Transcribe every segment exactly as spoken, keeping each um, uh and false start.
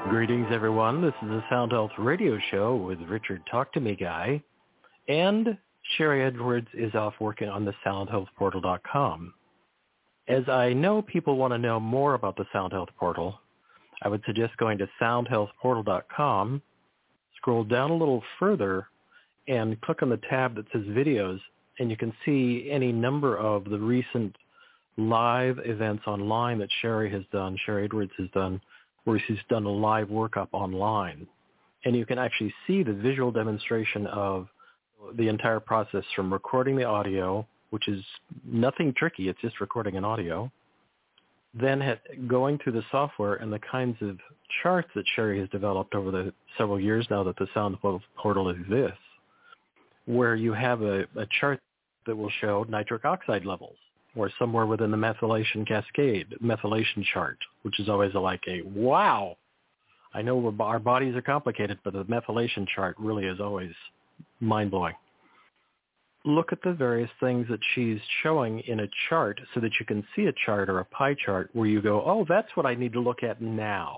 Greetings, everyone. This is the Sound Health Radio Show with Richard Talk to Me Guy. And Sherry Edwards is off working on the sound health portal dot com. As I know people want to know more about the Sound Health Portal, I would suggest going to sound health portal dot com, scroll down a little further, and click on the tab that says Videos, and you can see any number of the recent live events online that Sherry has done, Sherry Edwards has done, where she's done a live workup online. And you can actually see the visual demonstration of the entire process from recording the audio, which is nothing tricky, it's just recording an audio, then going through the software and the kinds of charts that Sherry has developed over the several years now that the Sound Health Portal exists, where you have a, a chart that will show nitric oxide levels, or somewhere within the methylation cascade, methylation chart, which is always like a, wow, I know our bodies are complicated, but the methylation chart really is always mind-blowing. Look at the various things that she's showing in a chart so that you can see a chart or a pie chart where you go, oh, that's what I need to look at now.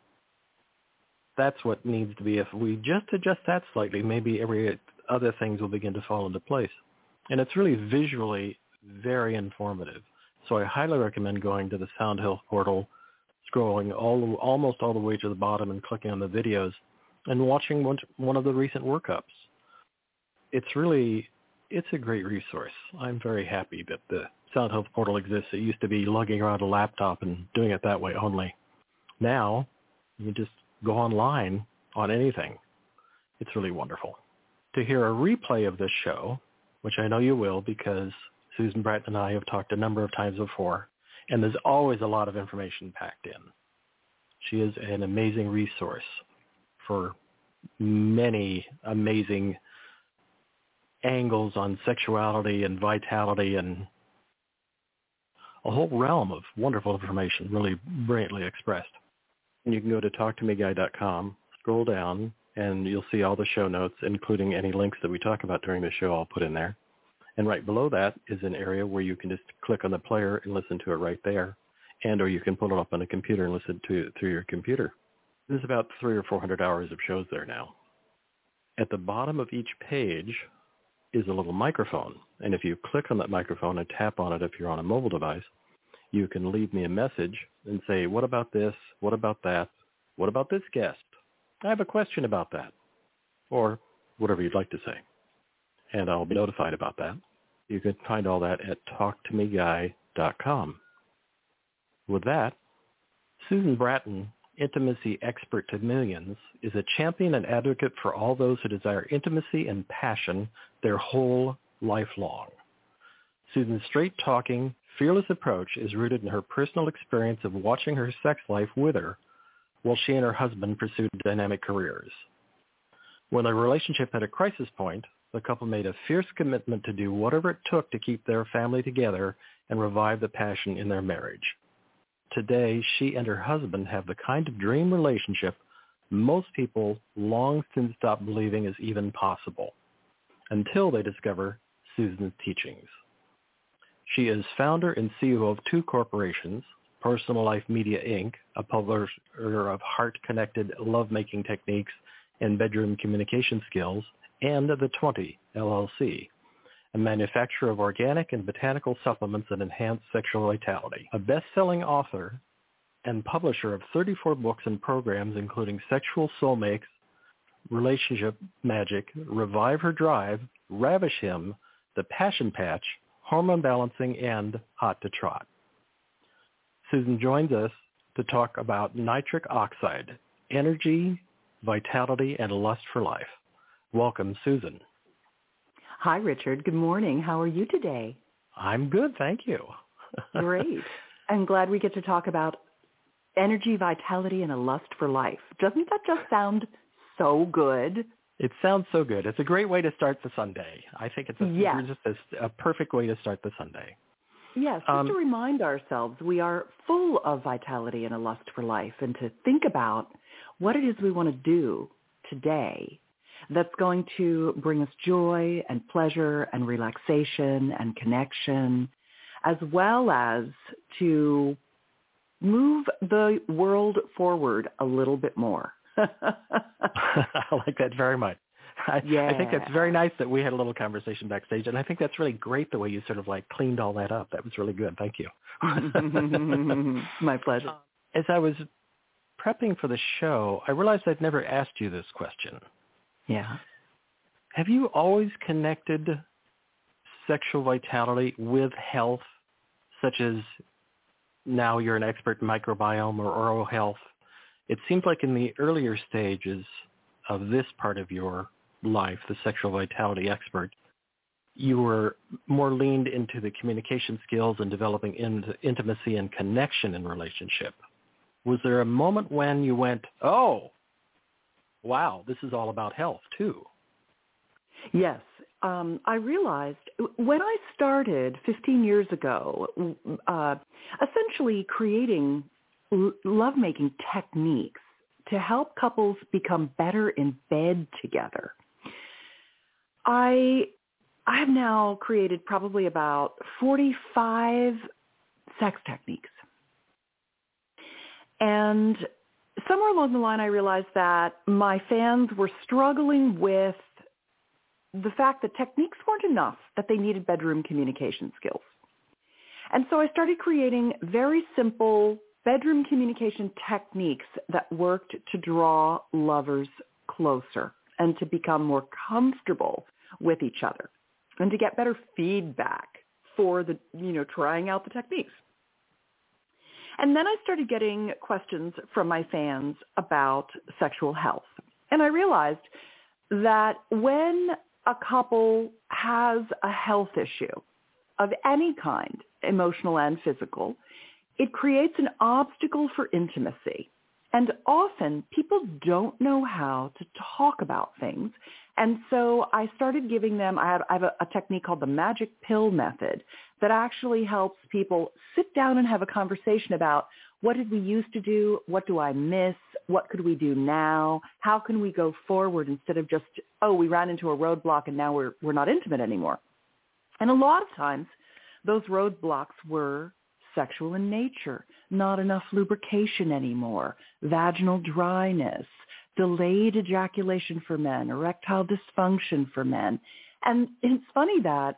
That's what needs to be. If we just adjust that slightly, maybe every other things will begin to fall into place. And it's really visually very informative. So I highly recommend going to the Sound Health Portal, scrolling all almost all the way to the bottom and clicking on the videos and watching one, one of the recent workups. It's really, it's a great resource. I'm very happy that the Sound Health Portal exists. It used to be lugging around a laptop and doing it that way only. Now, you just go online on anything. It's really wonderful. To hear a replay of this show, which I know you will because Susan Bratton and I have talked a number of times before, and there's always a lot of information packed in. She is an amazing resource for many amazing angles on sexuality and vitality and a whole realm of wonderful information, really brilliantly expressed. And you can go to talk to me guy dot com, scroll down, and you'll see all the show notes, including any links that we talk about during the show I'll put in there. And right below that is an area where you can just click on the player and listen to it right there. And or you can pull it up on a computer and listen to it through your computer. There's about three or four hundred hours of shows there now. At the bottom of each page is a little microphone. And if you click on that microphone and tap on it if you're on a mobile device, you can leave me a message and say, what about this? What about that? What about this guest? I have a question about that. Or whatever you'd like to say. And I'll be notified about that. You can find all that at talk to me guy dot com. With that, Susan Bratton, intimacy expert to millions, is a champion and advocate for all those who desire intimacy and passion their whole life long. Susan's straight-talking, fearless approach is rooted in her personal experience of watching her sex life wither while she and her husband pursued dynamic careers. When their relationship had a crisis point, the couple made a fierce commitment to do whatever it took to keep their family together and revive the passion in their marriage. Today, she and her husband have the kind of dream relationship most people long since stopped believing is even possible, until they discover Susan's teachings. She is founder and C E O of two corporations, Personal Life Media, Incorporated, a publisher of heart-connected lovemaking techniques and bedroom communication skills, and The twenty, L L C, a manufacturer of organic and botanical supplements that enhance sexual vitality, a best-selling author and publisher of thirty-four books and programs including Sexual Soulmates, Relationship Magic, Revive Her Drive, Ravish Him, The Passion Patch, Hormone Balancing, and Hot to Trot. Susan joins us to talk about nitric oxide, energy, vitality, and lust for life. Welcome, Susan. Hi, Richard. Good morning. How are you today? I'm good, thank you. Great. I'm glad we get to talk about energy, vitality, and a lust for life. Doesn't that just sound so good? It sounds so good. It's a great way to start the Sunday. I think it's a, yes. just a, a perfect way to start the Sunday. Yes, just um, to remind ourselves we are full of vitality and a lust for life, and to think about what it is we want to do today that's going to bring us joy and pleasure and relaxation and connection, as well as to move the world forward a little bit more. I like that very much. I, yeah. I think that's very nice that we had a little conversation backstage, and I think that's really great the way you sort of like cleaned all that up. That was really good. Thank you. My pleasure. As I was prepping for the show, I realized I'd never asked you this question. Yeah. Have you always connected sexual vitality with health, such as now you're an expert in microbiome or oral health? It seems like in the earlier stages of this part of your life, the sexual vitality expert, you were more leaned into the communication skills and developing in, intimacy and connection in relationship. Was there a moment when you went, oh, wow, this is all about health too? Yes. Um, I realized when I started fifteen years ago, uh, essentially creating l- lovemaking techniques to help couples become better in bed together, I I have now created probably about forty-five sex techniques. And somewhere along the line, I realized that my fans were struggling with the fact that techniques weren't enough, that they needed bedroom communication skills. And so I started creating very simple bedroom communication techniques that worked to draw lovers closer and to become more comfortable with each other and to get better feedback for the, you know, trying out the techniques. And then I started getting questions from my fans about sexual health. And I realized that when a couple has a health issue of any kind, emotional and physical, it creates an obstacle for intimacy. And often people don't know how to talk about things. And so I started giving them, I have, I have a, a technique called the magic pill method that actually helps people sit down and have a conversation about what did we used to do, what do I miss, what could we do now, how can we go forward instead of just, oh, we ran into a roadblock and now we're we're not intimate anymore. And a lot of times those roadblocks were sexual in nature, not enough lubrication anymore, vaginal dryness, delayed ejaculation for men, erectile dysfunction for men. And it's funny that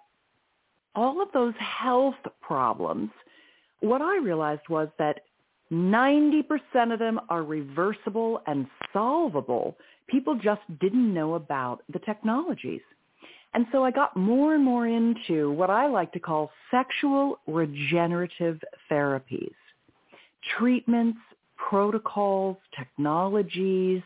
all of those health problems, what I realized was that ninety percent of them are reversible and solvable. People just didn't know about the technologies. And so I got more and more into what I like to call sexual regenerative therapies, treatments, protocols, technologies,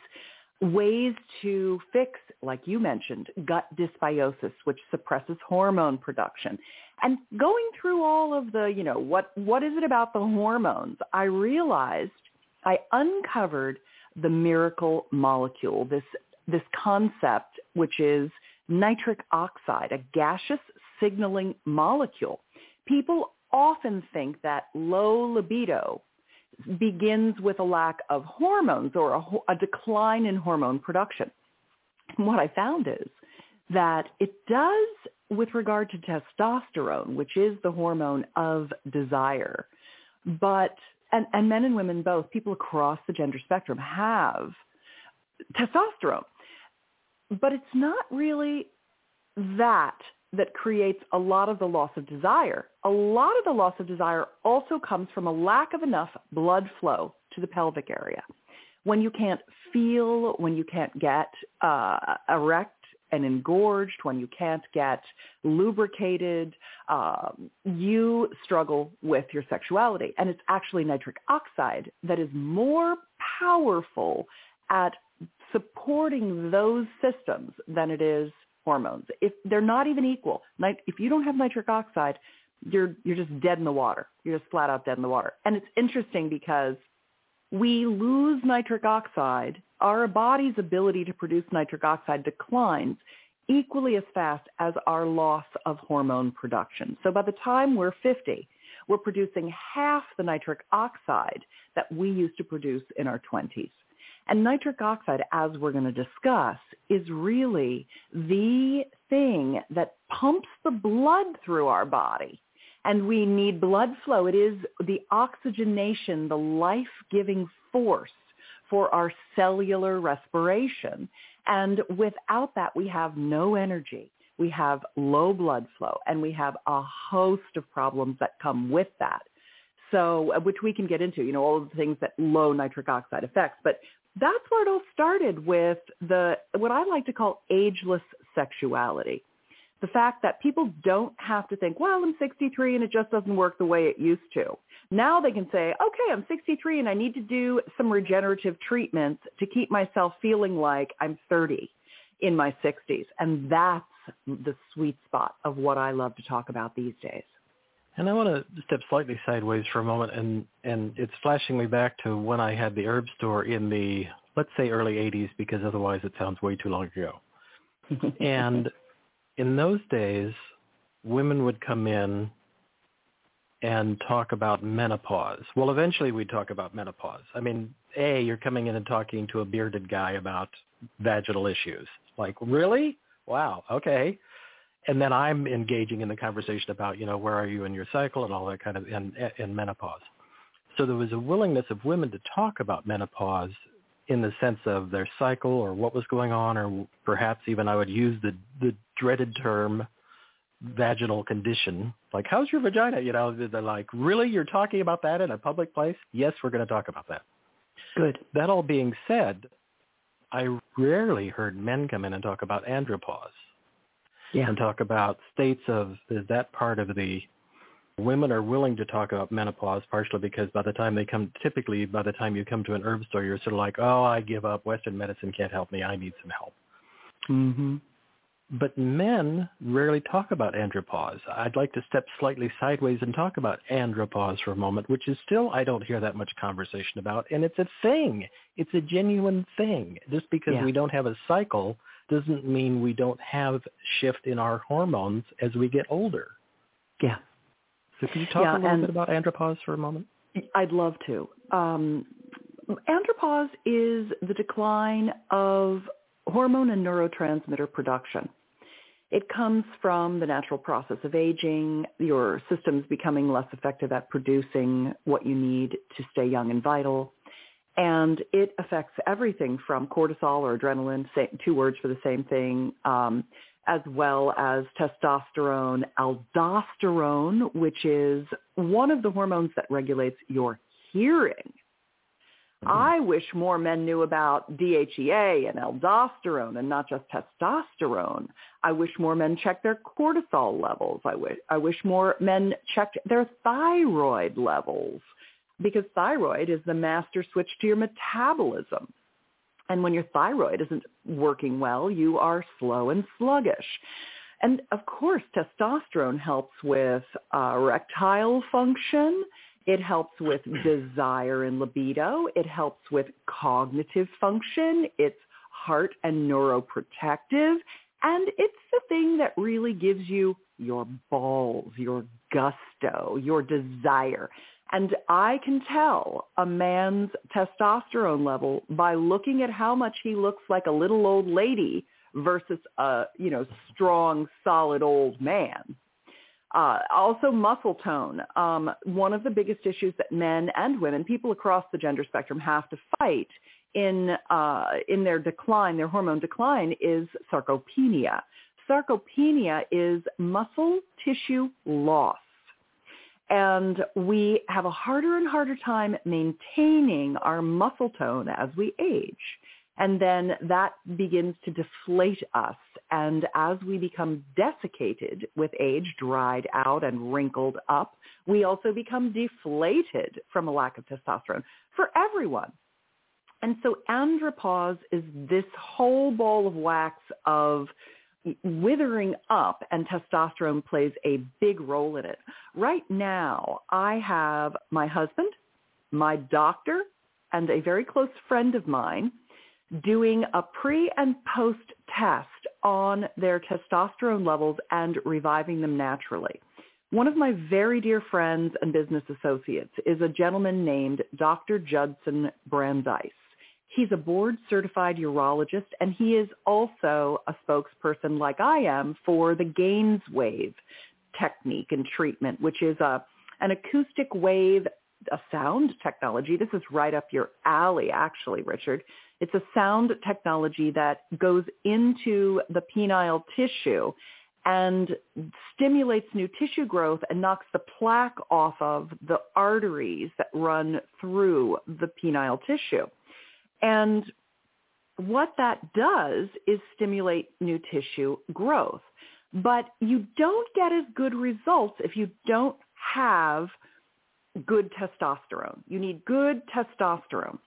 ways to fix, like you mentioned, gut dysbiosis, which suppresses hormone production. And going through all of the, you know, what what is it about the hormones? I realized I uncovered the miracle molecule, this this concept, which is nitric oxide, a gaseous signaling molecule. People often think that low libido begins with a lack of hormones or a, a decline in hormone production. And what I found is that it does with regard to testosterone, which is the hormone of desire. But, and, and men and women both, people across the gender spectrum have testosterone. But it's not really that that creates a lot of the loss of desire. A lot of the loss of desire also comes from a lack of enough blood flow to the pelvic area. When you can't feel, when you can't get uh, erect and engorged, when you can't get lubricated, uh, you struggle with your sexuality. And it's actually nitric oxide that is more powerful at supporting those systems than it is hormones. If they're not even equal, like if you don't have nitric oxide, you're you're just dead in the water. You're just flat out dead in the water. And it's interesting because we lose nitric oxide. Our body's ability to produce nitric oxide declines equally as fast as our loss of hormone production. So by the time we're fifty, we're producing half the nitric oxide that we used to produce in our twenties. And nitric oxide, as we're going to discuss, is really the thing that pumps the blood through our body And we need blood flow. It is the oxygenation, the life-giving force for our cellular respiration. And without that, we have no energy. We have low blood flow, and we have a host of problems that come with that. So, which we can get into, you know, all of the things that low nitric oxide affects. But that's where it all started with the, what I like to call ageless sexuality. The fact that people don't have to think, well, I'm sixty-three and it just doesn't work the way it used to. Now they can say, okay, I'm sixty-three and I need to do some regenerative treatments to keep myself feeling like I'm thirty in my sixties. And that's the sweet spot of what I love to talk about these days. And I want to step slightly sideways for a moment, and, and it's flashing me back to when I had the herb store in the, let's say, early eighties, because otherwise it sounds way too long ago. And in those days, women would come in and talk about menopause. Well, eventually we'd talk about menopause. I mean, A, you're coming in and talking to a bearded guy about vaginal issues. Like, really? Wow, okay. And then I'm engaging in the conversation about, you know, where are you in your cycle and all that kind of, and, and menopause. So there was a willingness of women to talk about menopause in the sense of their cycle or what was going on, or perhaps even I would use the, the dreaded term vaginal condition. Like, how's your vagina? You know, they're like, really? You're talking about that in a public place? Yes, we're going to talk about that. Good. That all being said, I rarely heard men come in and talk about andropause. Yeah. And talk about states of, is that part of the, women are willing to talk about menopause partially because by the time they come, typically by the time you come to an herb store, you're sort of like, oh, I give up. Western medicine can't help me. I need some help. Mm-hmm. But men rarely talk about andropause. I'd like to step slightly sideways and talk about andropause for a moment, which is still, I don't hear that much conversation about. And it's a thing. It's a genuine thing. Just because yeah. we don't have a cycle doesn't mean we don't have shift in our hormones as we get older. Yeah. So can you talk yeah, a little bit about andropause for a moment? I'd love to. Um, andropause is the decline of hormone and neurotransmitter production. It comes from the natural process of aging, your system's becoming less effective at producing what you need to stay young and vital. And it affects everything from cortisol or adrenaline, same, two words for the same thing, um, as well as testosterone, aldosterone, which is one of the hormones that regulates your hearing. Mm-hmm. I wish more men knew about D H E A and aldosterone and not just testosterone. I wish more men checked their cortisol levels. I wish, I wish more men checked their thyroid levels, because thyroid is the master switch to your metabolism. And when your thyroid isn't working well, you are slow and sluggish. And of course, testosterone helps with uh, erectile function. It helps with desire and libido. It helps with cognitive function. It's heart and neuroprotective. And it's the thing that really gives you your balls, your gusto, your desire. And I can tell a man's testosterone level by looking at how much he looks like a little old lady versus a, you know, strong, solid old man. Uh, also muscle tone. Um, one of the biggest issues that men and women, people across the gender spectrum, have to fight in uh, in their decline, their hormone decline, is sarcopenia. Sarcopenia is muscle tissue loss. And we have a harder and harder time maintaining our muscle tone as we age. And then that begins to deflate us. And as we become desiccated with age, dried out and wrinkled up, we also become deflated from a lack of testosterone for everyone. And so andropause is this whole ball of wax of withering up, and testosterone plays a big role in it. Right now, I have my husband, my doctor, and a very close friend of mine doing a pre and post test on their testosterone levels and reviving them naturally. One of my very dear friends and business associates is a gentleman named Doctor Judson Brandeis. He's a board-certified urologist, and he is also a spokesperson, like I am, for the GAINSWave technique and treatment, which is a an acoustic wave, a sound technology. This is right up your alley, actually, Richard. It's a sound technology that goes into the penile tissue and stimulates new tissue growth and knocks the plaque off of the arteries that run through the penile tissue. And what that does is stimulate new tissue growth. But you don't get as good results if you don't have good testosterone. You need good testosterone.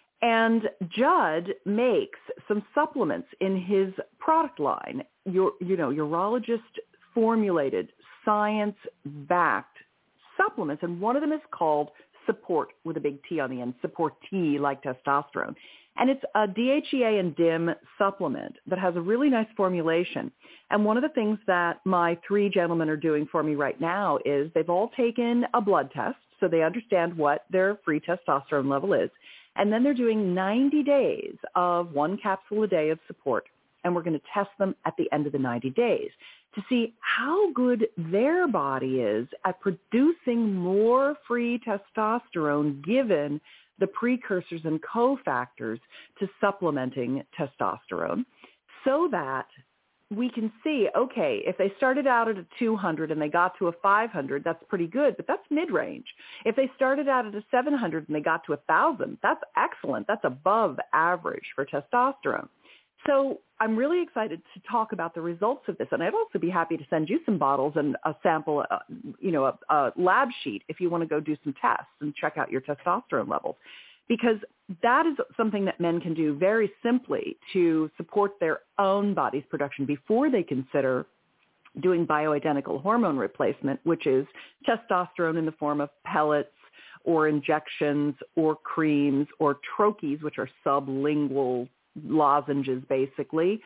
And Judd makes some supplements in his product line, your, you know, urologist formulated, science-backed supplements. And one of them is called Support with a big T on the end, Support T like testosterone. And it's a D H E A and D I M supplement that has a really nice formulation. And one of the things that my three gentlemen are doing for me right now is they've all taken a blood test so they understand what their free testosterone level is. And then they're doing ninety days of one capsule a day of support. And we're going to test them at the end of the ninety days to see how good their body is at producing more free testosterone given the precursors and cofactors to supplementing testosterone, so that we can see, okay, if they started out at a two hundred and they got to a five hundred, that's pretty good, but that's mid-range. If they started out at a seven hundred and they got to one thousand, that's excellent. That's above average for testosterone. So I'm really excited to talk about the results of this, and I'd also be happy to send you some bottles and a sample, uh, you know, a, a lab sheet if you want to go do some tests and check out your testosterone levels, because that is something that men can do very simply to support their own body's production before they consider doing bioidentical hormone replacement, which is testosterone in the form of pellets or injections or creams or troches, which are sublingual lozenges basically,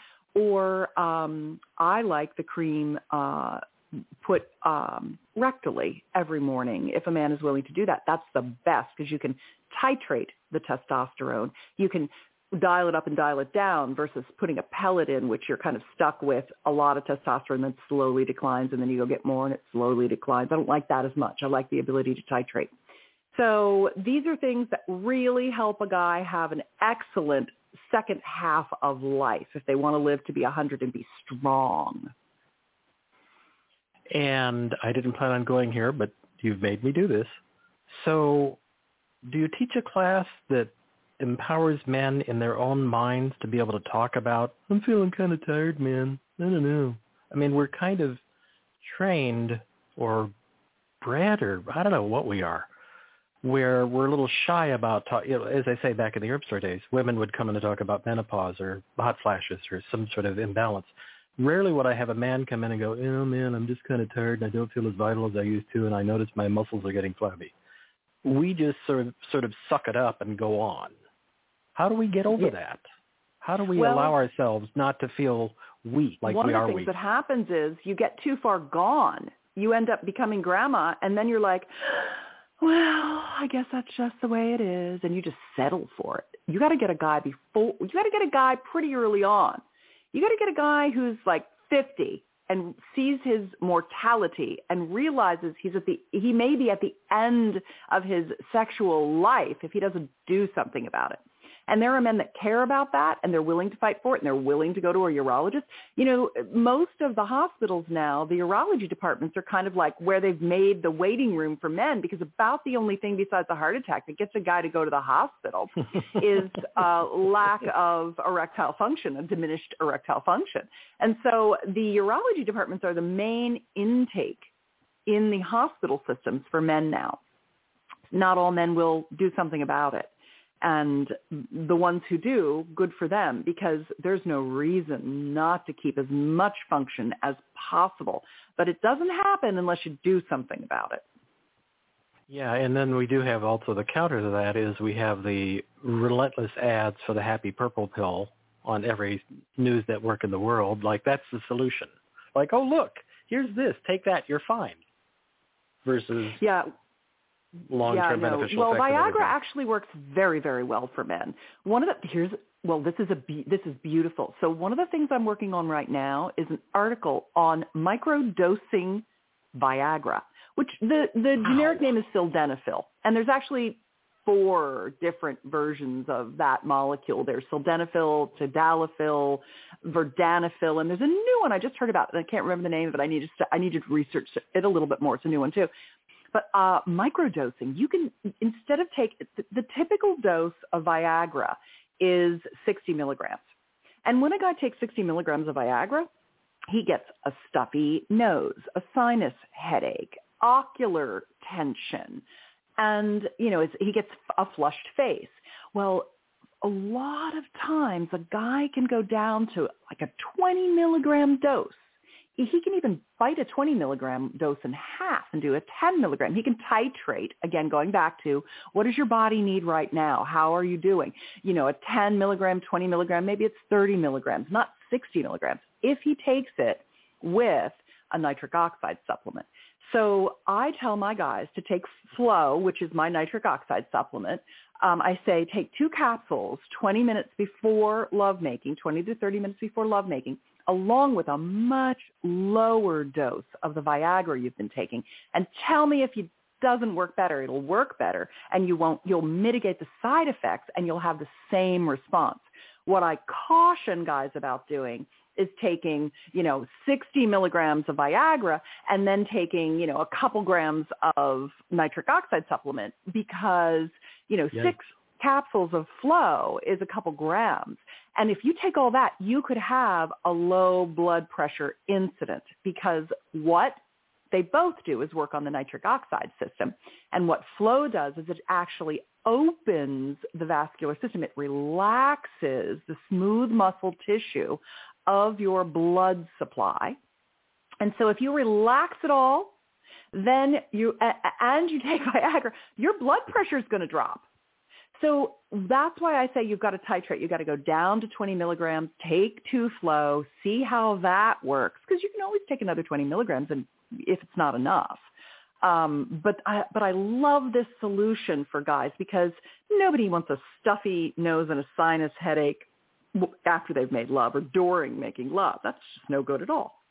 or um, I like the cream uh, put um, rectally every morning if a man is willing to do that. That's the best because you can titrate the testosterone. You can dial it up and dial it down versus putting a pellet in, which you're kind of stuck with a lot of testosterone that slowly declines, and then you go get more and it slowly declines. I don't like that as much. I like the ability to titrate. So these are things that really help a guy have an excellent second half of life if they want to live to be one hundred and be strong. And I didn't plan on going here, but you've made me do this. So do you teach a class that empowers men in their own minds to be able to talk about, I'm feeling kind of tired, man. I don't know. I mean, we're kind of trained or bred, or I don't know what we are, where we're a little shy about, talk, you know, as I say, back in the herb store days, women would come in to talk about menopause or hot flashes or some sort of imbalance. Rarely would I have a man come in and go, oh, man, I'm just kind of tired and I don't feel as vital as I used to, and I notice my muscles are getting flabby. We just sort of sort of suck it up and go on. How do we get over yeah. that? How do we well, allow ourselves not to feel weak, like we are weak? One of the things that happens is you get too far gone. You end up becoming grandma, and then you're like, well, I guess that's just the way it is, and you just settle for it. You got to get a guy before. You got to get a guy pretty early on. You got to get a guy who's like fifty and sees his mortality and realizes he's at the he may be at the end of his sexual life if he doesn't do something about it. And there are men that care about that, and they're willing to fight for it, and they're willing to go to a urologist. You know, most of the hospitals now, the urology departments are kind of like where they've made the waiting room for men, because about the only thing besides a heart attack that gets a guy to go to the hospital is uh, lack of erectile function, a diminished erectile function. And so the urology departments are the main intake in the hospital systems for men now. Not all men will do something about it. And the ones who do, good for them, because there's no reason not to keep as much function as possible. But it doesn't happen unless you do something about it. Yeah, and then we do have also the counter to that is we have the relentless ads for the happy purple pill on every news network in the world. Like, that's the solution. Like, oh, look, here's this. Take that. You're fine. Versus... yeah. long-term yeah, no. beneficial well, effects. Well, Viagra actually works very, very well for men. One of the here's well, this is a this is beautiful. So one of the things I'm working on right now is an article on microdosing Viagra, which the, the generic name is sildenafil. And there's actually four different versions of that molecule. There's sildenafil, tadalafil, vardenafil, and there's a new one I just heard about, and I can't remember the name of it. I need to, I need to research it a little bit more. It's a new one too. But uh, microdosing, you can, instead of take, the, the typical dose of Viagra is sixty milligrams. And when a guy takes sixty milligrams of Viagra, he gets a stuffy nose, a sinus headache, ocular tension, and, you know, it's, he gets a flushed face. Well, a lot of times a guy can go down to like a twenty milligram dose. He can even bite a twenty milligram dose in half and do a ten milligram. He can titrate, again, going back to what does your body need right now? How are you doing? You know, a ten milligram, twenty milligram, maybe it's thirty milligrams, not sixty milligrams, if he takes it with a nitric oxide supplement. So I tell my guys to take Flow, which is my nitric oxide supplement. Um, I say take two capsules twenty minutes before lovemaking, twenty to thirty minutes before lovemaking, along with a much lower dose of the Viagra you've been taking, and tell me if it doesn't work better. It'll work better, and you won't. You'll mitigate the side effects, and you'll have the same response. What I caution guys about doing is taking, you know, sixty milligrams of Viagra and then taking, you know, a couple grams of nitric oxide supplement because, you know, Yikes. six capsules of Flow is a couple grams. And if you take all that, you could have a low blood pressure incident because what they both do is work on the nitric oxide system. And what Flow does is it actually opens the vascular system. It relaxes the smooth muscle tissue of your blood supply. And so if you relax it all, then you, and you take Viagra, your blood pressure is going to drop. So that's why I say you've got to titrate. You've got to go down to twenty milligrams, take two Flow, see how that works, because you can always take another twenty milligrams and if it's not enough. Um, but I, but I love this solution for guys because nobody wants a stuffy nose and a sinus headache after they've made love or during making love. That's just no good at all.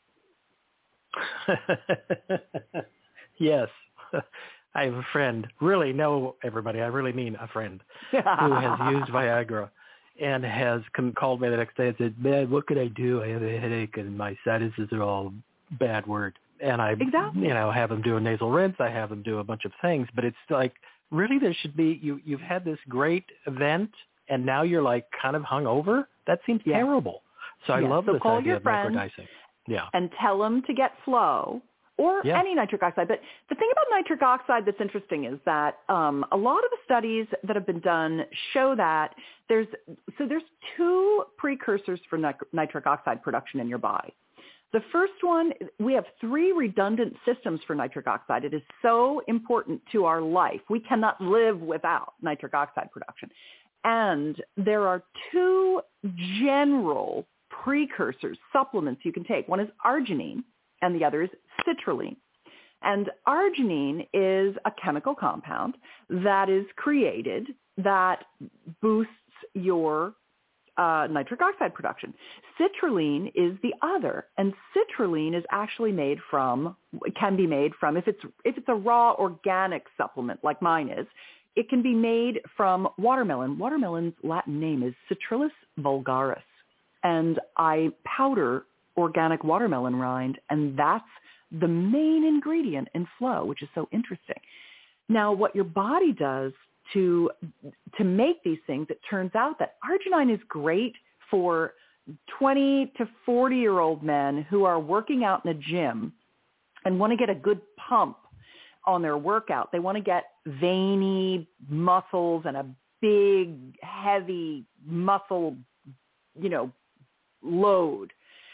Yes. I have a friend, really, no, everybody, I really mean a friend, who has used Viagra and has come, called me the next day and said, man, what could I do? I have a headache and my sinuses are all bad word. And I, exactly. you know, have him do a nasal rinse. I have him do a bunch of things. But it's like, really, there should be, you, you've had this great event and now you're like kind of hungover? That seems yeah. terrible. So I yeah. love so this idea of microdosing. Yeah. And tell them to get Flow. Or yeah. any nitric oxide. But the thing about nitric oxide that's interesting is that um, a lot of the studies that have been done show that there's so there's two precursors for nitric oxide production in your body. The first one, we have three redundant systems for nitric oxide. It is so important to our life. We cannot live without nitric oxide production. And there are two general precursors, supplements you can take. One is arginine, and the other is citrulline. And arginine is a chemical compound that is created that boosts your uh, nitric oxide production. Citrulline is the other, and citrulline is actually made from, it can be made from, if it's if it's a raw organic supplement like mine is, it can be made from watermelon. Watermelon's Latin name is Citrullus vulgaris, and I powder organic watermelon rind, and that's the main ingredient in Flow, which is so interesting. Now, what your body does to to make these things, it turns out that arginine is great for twenty to forty-year-old men who are working out in a gym and want to get a good pump on their workout. They want to get veiny muscles and a big, heavy muscle, you know, load.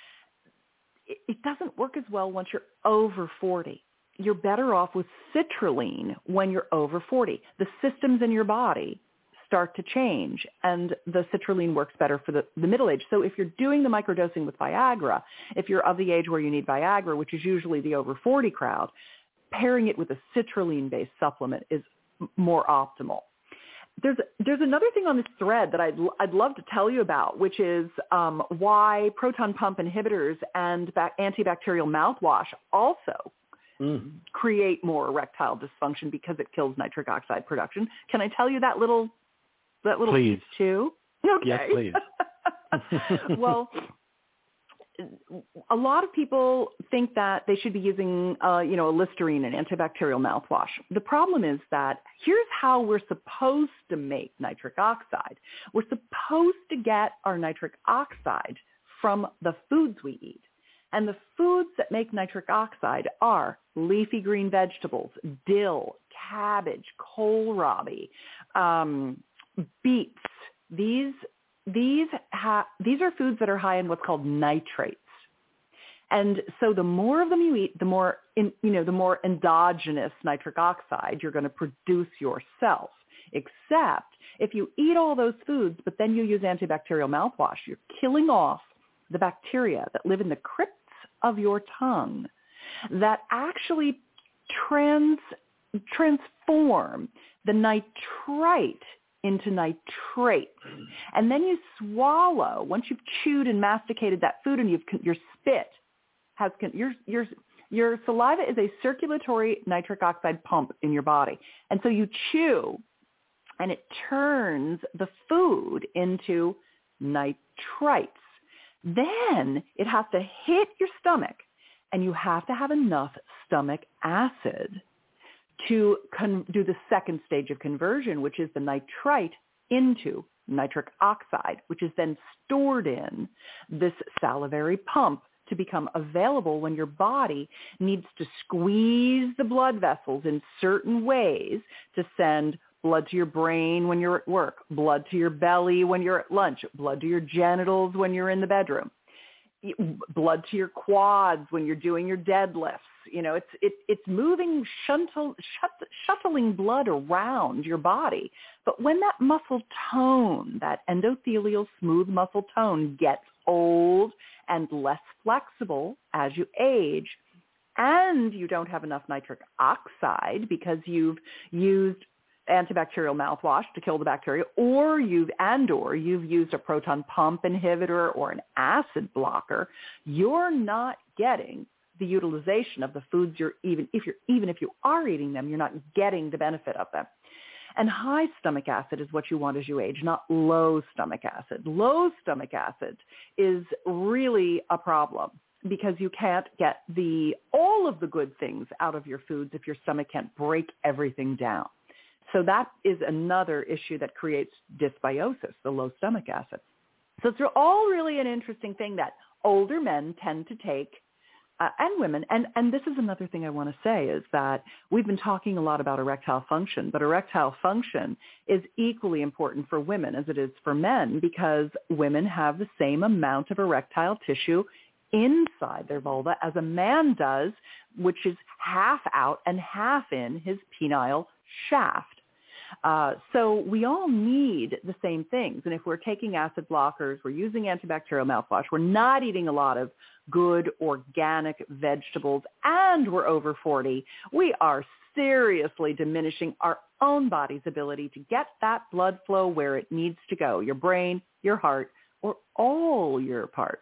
It doesn't work as well once you're over forty. You're better off with citrulline when you're over forty. The systems in your body start to change, and the citrulline works better for the, the middle age. So if you're doing the microdosing with Viagra, if you're of the age where you need Viagra, which is usually the over forty crowd, pairing it with a citrulline-based supplement is more optimal. There's there's another thing on this thread that I'd I'd love to tell you about, which is um, why proton pump inhibitors and ba- antibacterial mouthwash also mm. create more erectile dysfunction because it kills nitric oxide production. Can I tell you that little that little please. piece too? Okay. Yes, please. Well, a lot of people think that they should be using, uh, you know, a Listerine and antibacterial mouthwash. The problem is that here's how we're supposed to make nitric oxide. We're supposed to get our nitric oxide from the foods we eat. And the foods that make nitric oxide are leafy green vegetables, dill, cabbage, kohlrabi, um, beets. These These ha- these are foods that are high in what's called nitrates, and so the more of them you eat, the more in, you know, the more endogenous nitric oxide you're going to produce yourself. Except if you eat all those foods, but then you use antibacterial mouthwash, you're killing off the bacteria that live in the crypts of your tongue that actually trans transform the nitrite into nitrate. And then you swallow, once you've chewed and masticated that food and you've, your spit has, your, your, your saliva is a circulatory nitric oxide pump in your body. And so you chew and it turns the food into nitrites. Then it has to hit your stomach and you have to have enough stomach acid to con- do the second stage of conversion, which is the nitrite into nitric oxide, which is then stored in this salivary pump to become available when your body needs to squeeze the blood vessels in certain ways to send blood to your brain when you're at work, blood to your belly when you're at lunch, blood to your genitals when you're in the bedroom, blood to your quads when you're doing your deadlifts. You know, it's it, it's moving, shuttle, shut, shuttling blood around your body. But when that muscle tone, that endothelial smooth muscle tone gets old and less flexible as you age, and you don't have enough nitric oxide because you've used antibacterial mouthwash to kill the bacteria, or you've and or you've used a proton pump inhibitor or an acid blocker, you're not getting the utilization of the foods you're even if you're even if you are eating them, you're not getting the benefit of them. And high stomach acid is what you want as you age, not low stomach acid. Low stomach acid is really a problem because you can't get the all of the good things out of your foods if your stomach can't break everything down. So that is another issue that creates dysbiosis, the low stomach acid. So it's all really an interesting thing that older men tend to take, uh, and women. And, and this is another thing I want to say is that we've been talking a lot about erectile function, but erectile function is equally important for women as it is for men because women have the same amount of erectile tissue inside their vulva as a man does, which is half out and half in his penile shaft. Uh, so we all need the same things. And if we're taking acid blockers, we're using antibacterial mouthwash, we're not eating a lot of good organic vegetables, and we're over forty, we are seriously diminishing our own body's ability to get that blood flow where it needs to go, your brain, your heart, or all your parts.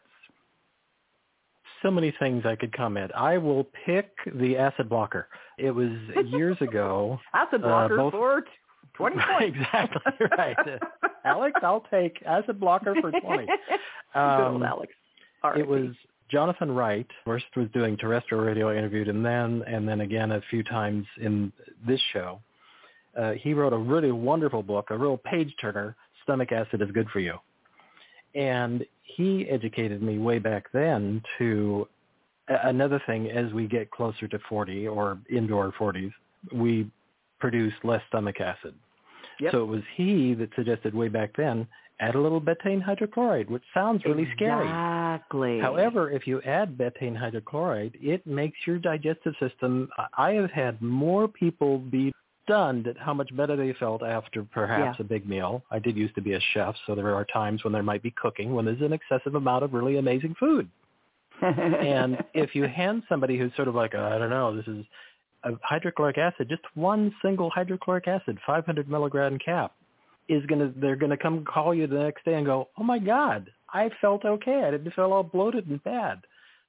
So many things I could comment. I will pick the acid blocker. It was years ago. Acid blocker uh, both, for twenty points. Exactly right. Uh, Alex, I'll take acid blocker for twenty. Um, Good old Alex. R I P. It was Jonathan Wright. First was doing terrestrial radio, interviewed him then, and then again a few times in this show. Uh, he wrote a really wonderful book, a real page-turner, Stomach Acid is Good for You. And he educated me way back then to another thing. As we get closer to forty or into our forties, we produce less stomach acid. Yep. So it was he that suggested way back then, add a little betaine hydrochloride, which sounds really exactly. scary. Exactly. However, if you add betaine hydrochloride, it makes your digestive system, I have had more people be stunned at how much better they felt after perhaps yeah. a big meal. I did used to be a chef, so there are times when there might be cooking, when there's an excessive amount of really amazing food. And if you hand somebody who's sort of like, oh, I don't know, this is a hydrochloric acid, just one single hydrochloric acid, five hundred milligram cap, is going to, they're going to come call you the next day and go, oh my God, I felt okay. I didn't feel all bloated and bad.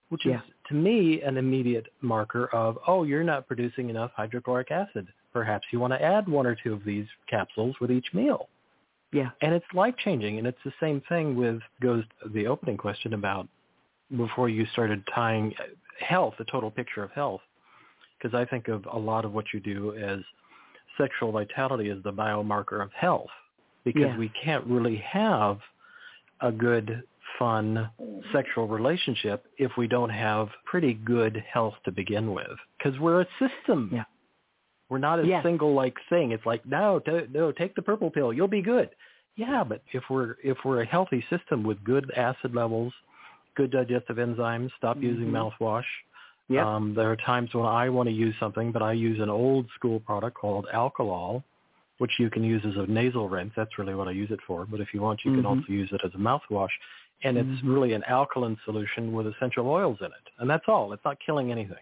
which yeah. is, to me, an immediate marker of, oh, you're not producing enough hydrochloric acid. Perhaps you want to add one or two of these capsules with each meal. Yeah. And it's life-changing, and it's the same thing with, goes the opening question about before you started tying health, the total picture of health, because I think of a lot of what you do as sexual vitality as the biomarker of health, because yeah. we can't really have a good, fun sexual relationship if we don't have pretty good health to begin with, because we're a system. Yeah. We're not a yes. single like thing. It's like, no, t- no, take the purple pill, you'll be good. Yeah, but if we're if we're a healthy system with good acid levels, good digestive enzymes, stop mm-hmm. using mouthwash. Yep. Um, there are times when I want to use something, but I use an old school product called Alkalol, which you can use as a nasal rinse. That's really what I use it for. But if you want, you mm-hmm. can also use it as a mouthwash. And mm-hmm. it's really an alkaline solution with essential oils in it. And that's all. It's not killing anything.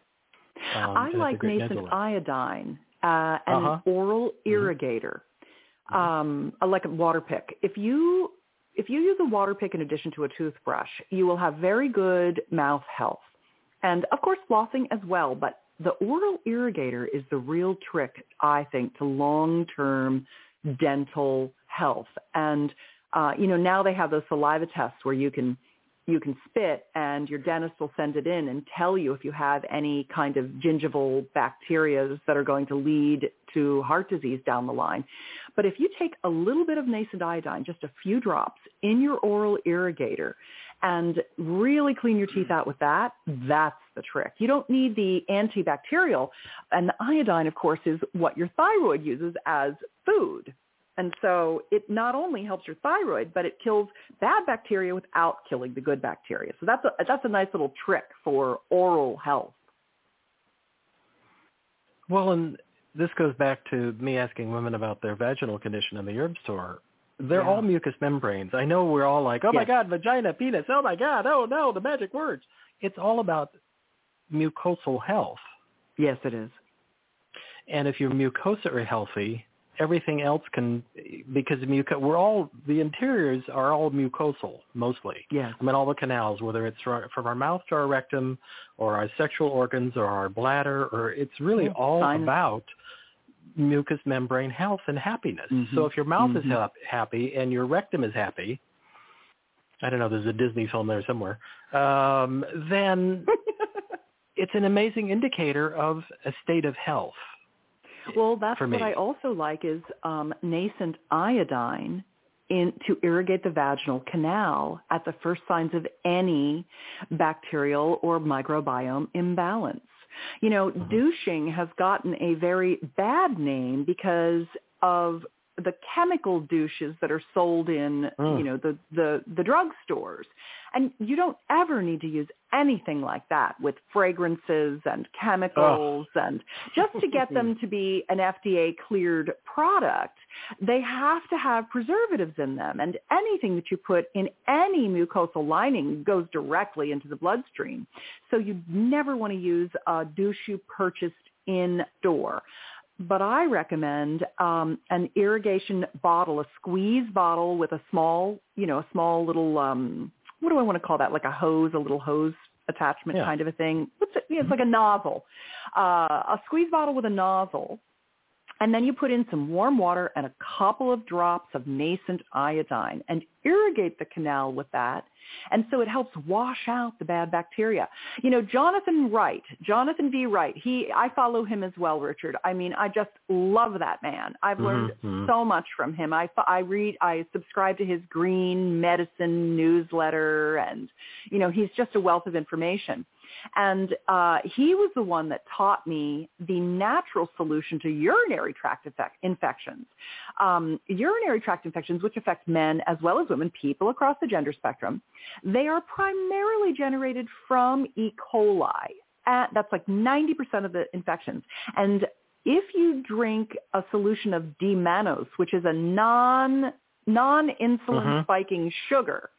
Um, I like nascent iodine uh, and uh-huh. an oral irrigator, mm-hmm. um, like a water pick. If you if you use a water pick in addition to a toothbrush, you will have very good mouth health. And, of course, flossing as well. But the oral irrigator is the real trick, I think, to long-term dental health. And, uh, you know, now they have those saliva tests where you can you can spit and your dentist will send it in and tell you if you have any kind of gingival bacteria that are going to lead to heart disease down the line. But if you take a little bit of nascent iodine, just a few drops in your oral irrigator, and really clean your teeth out with that, that's the trick. You don't need the antibacterial. And the iodine, of course, is what your thyroid uses as food. And so it not only helps your thyroid, but it kills bad bacteria without killing the good bacteria. So that's a, that's a nice little trick for oral health. Well, and this goes back to me asking women about their vaginal condition in the herb store. They're yeah. all mucous membranes. I know we're all like, oh, yes. my God, vagina, penis, oh, my God, oh, no, the magic words. It's all about mucosal health. Yes, it is. And if your mucosa are healthy, everything else can, because muco- we're all, the interiors are all mucosal, mostly. Yes. I mean, all the canals, whether it's from our mouth to our rectum or our sexual organs or our bladder, or it's really yeah, all sinus. About mucous membrane health and happiness. Mm-hmm. So if your mouth mm-hmm. is ha- happy and your rectum is happy, I don't know, there's a Disney film there somewhere, um, then it's an amazing indicator of a state of health. Well, that's what I also like is um, nascent iodine in to irrigate the vaginal canal at the first signs of any bacterial or microbiome imbalance. You know, mm-hmm. douching has gotten a very bad name because of the chemical douches that are sold in, mm. you know, the, the, the drugstores. And you don't ever need to use anything like that with fragrances and chemicals. Oh. And just to get them to be an F D A-cleared product, they have to have preservatives in them. And anything that you put in any mucosal lining goes directly into the bloodstream. So you never want to use a douche you purchased in-store. But I recommend um, an irrigation bottle, a squeeze bottle with a small, you know, a small little, um, what do I want to call that? Like a hose, a little hose attachment yeah. kind of a thing. What's it? Yeah, it's like a nozzle. Uh, a squeeze bottle with a nozzle. And then you put in some warm water and a couple of drops of nascent iodine and irrigate the canal with that. And so it helps wash out the bad bacteria. You know, Jonathan Wright, Jonathan V. Wright, he, I follow him as well, Richard. I mean, I just love that man. I've learned mm-hmm. so much from him. I, I read, I subscribe to his green medicine newsletter, and, you know, he's just a wealth of information. And uh, he was the one that taught me the natural solution to urinary tract effect, infections. Um, urinary tract infections, which affect men as well as women, people across the gender spectrum, they are primarily generated from E. coli. At, that's like ninety percent of the infections. And if you drink a solution of D-mannose, which is a non, non-insulin mm-hmm. spiking sugar,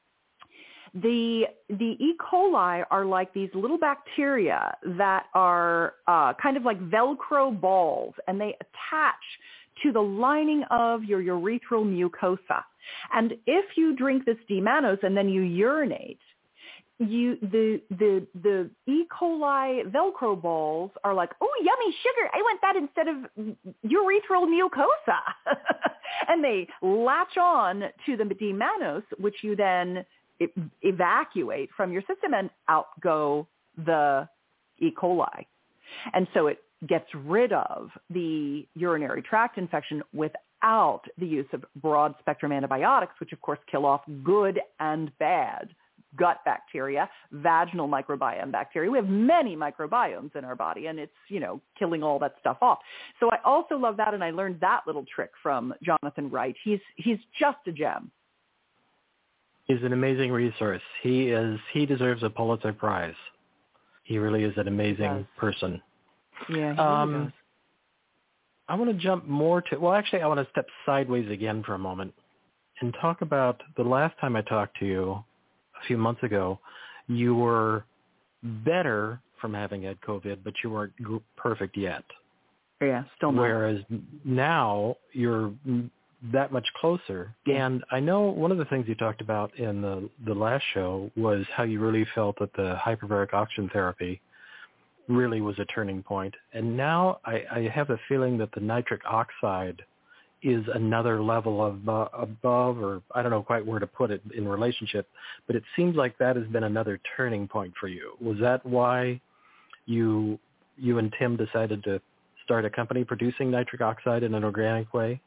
The the E. coli are like these little bacteria that are uh, kind of like Velcro balls, and they attach to the lining of your urethral mucosa. And if you drink this D-mannose and then you urinate, you the the the E. coli Velcro balls are like, oh, yummy sugar. I want that instead of urethral mucosa. And they latch on to the D-mannose, which you then e- evacuate from your system, and out go the E. coli. And so it gets rid of the urinary tract infection without the use of broad-spectrum antibiotics, which, of course, kill off good and bad gut bacteria, vaginal microbiome bacteria. We have many microbiomes in our body, and it's, you know, killing all that stuff off. So I also love that, and I learned that little trick from Jonathan Wright. He's he's just a gem. He's an amazing resource. He is. He deserves a Pulitzer Prize. He really is an amazing person. Yeah, he um, really does. I want to jump more to, well, actually, I want to step sideways again for a moment and talk about the last time I talked to you a few months ago. You were better from having had COVID, but you weren't perfect yet. Yeah, still not. Whereas now you're that much closer. Yeah. And I know one of the things you talked about in the, the last show was how you really felt that the hyperbaric oxygen therapy really was a turning point. And now I, I have a feeling that the nitric oxide is another level of uh, above, or I don't know quite where to put it in relationship, but it seems like that has been another turning point for you. Was that why you you and Tim decided to start a company producing nitric oxide in an organic way?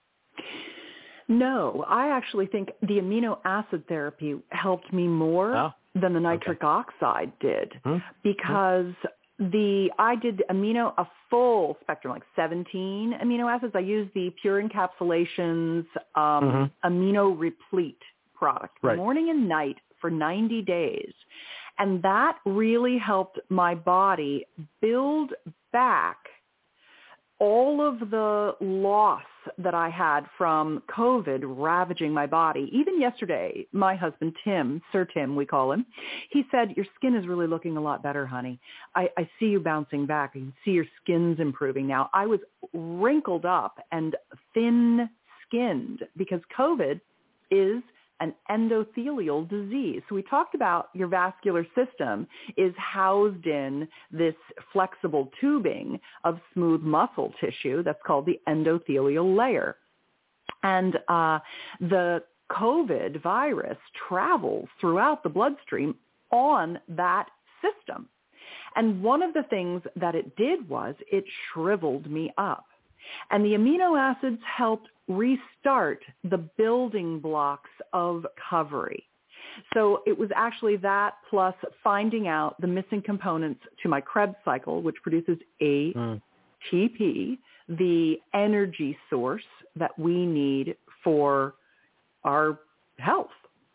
No, I actually think the amino acid therapy helped me more oh, than the nitric okay. oxide did, hmm? because the I did amino a full spectrum, like seventeen amino acids. I used the Pure Encapsulations um, mm-hmm. Amino Replete product, right. morning and night for ninety days, and that really helped my body build back all of the loss that I had from COVID ravaging my body. Even yesterday, my husband, Tim, Sir Tim, we call him, he said, your skin is really looking a lot better, honey. I, I see you bouncing back. I can see your skin's improving now. I was wrinkled up and thin-skinned because COVID is an endothelial disease. So we talked about your vascular system is housed in this flexible tubing of smooth muscle tissue that's called the endothelial layer. And uh, the COVID virus travels throughout the bloodstream on that system. And one of the things that it did was it shriveled me up. And the amino acids helped restart the building blocks of recovery. So it was actually that plus finding out the missing components to my Krebs cycle, which produces A T P, mm. the energy source that we need for our health.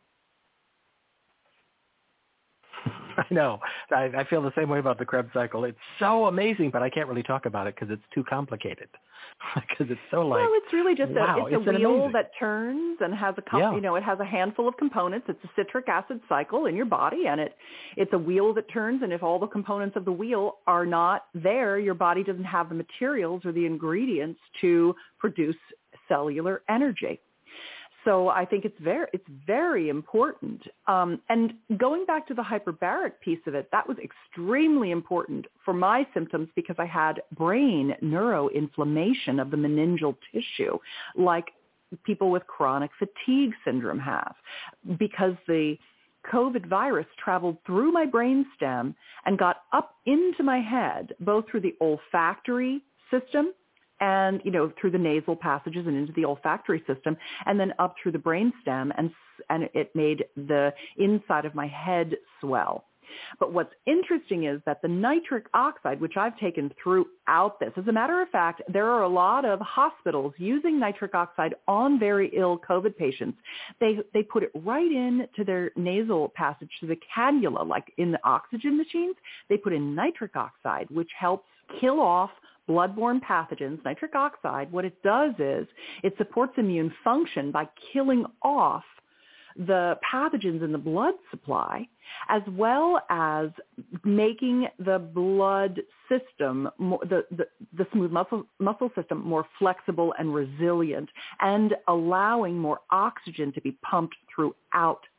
I know. I, I feel the same way about the Krebs cycle. It's so amazing, but I can't really talk about it because it's too complicated. Because it's so like, well, it's really just wow, a, it's, it's a wheel amazing. that turns and has a, yeah. you know, it has a handful of components. It's a citric acid cycle in your body, and it, it's a wheel that turns. And if all the components of the wheel are not there, your body doesn't have the materials or the ingredients to produce cellular energy. So I think it's very, it's very important. Um, and going back to the hyperbaric piece of it, that was extremely important for my symptoms because I had brain neuroinflammation of the meningeal tissue, like people with chronic fatigue syndrome have, because the COVID virus traveled through my brainstem and got up into my head, both through the olfactory system and, you know, through the nasal passages and into the olfactory system, and then up through the brainstem, and and it made the inside of my head swell. But what's interesting is that the nitric oxide, which I've taken throughout this, as a matter of fact, there are a lot of hospitals using nitric oxide on very ill COVID patients. They they put it right into their nasal passage, to the cannula, like in the oxygen machines. They put in nitric oxide, which helps kill off bloodborne pathogens. Nitric oxide, what it does is it supports immune function by killing off the pathogens in the blood supply, as well as making the blood system, more, the, the, the smooth muscle, muscle system more flexible and resilient, and allowing more oxygen to be pumped throughout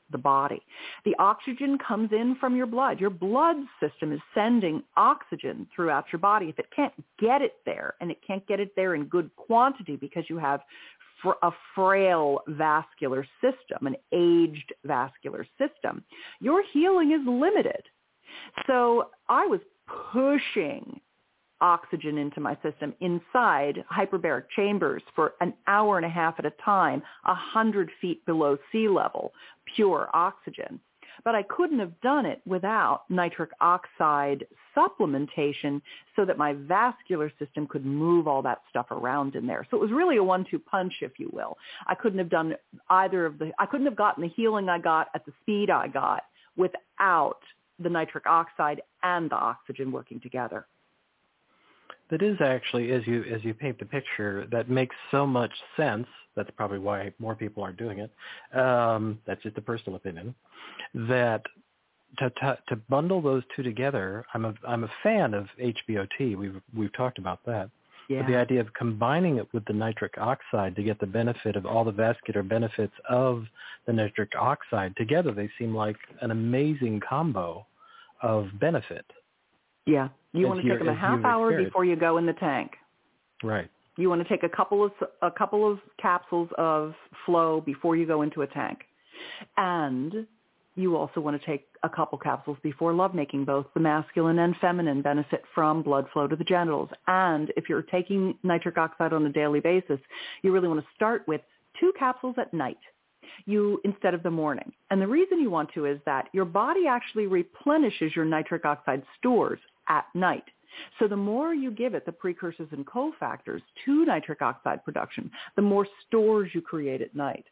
the body. The oxygen comes in from your blood. Your blood system is sending oxygen throughout your body. If it can't get it there, and it can't get it there in good quantity because you have fr- a frail vascular system, an aged vascular system, your healing is limited. So I was pushing oxygen into my system inside hyperbaric chambers for an hour and a half at a time, a hundred feet below sea level, pure oxygen. But I couldn't have done it without nitric oxide supplementation so that my vascular system could move all that stuff around in there. So it was really a one two punch, if you will. I couldn't have done either of the, I couldn't have gotten the healing I got at the speed I got without the nitric oxide and the oxygen working together. That is actually, as you as you paint the picture, that makes so much sense. That's probably why more people aren't doing it. Um, that's just a personal opinion. That to, to to bundle those two together, I'm a I'm a fan of H B O T. We've we've talked about that. Yeah. But the idea of combining it with the nitric oxide to get the benefit of all the vascular benefits of the nitric oxide together, they seem like an amazing combo of benefit. Yeah. You As want to you- take them a as half you've hour experienced. before you go in the tank. Right. You want to take a couple of a couple of capsules of flow before you go into a tank. And you also want to take a couple capsules before lovemaking. Both the masculine and feminine benefit from blood flow to the genitals. And if you're taking nitric oxide on a daily basis, you really want to start with two capsules at night. You instead of the morning. And the reason you want to is that your body actually replenishes your nitric oxide stores at night. So the more you give it the precursors and cofactors to nitric oxide production, the more stores you create at night.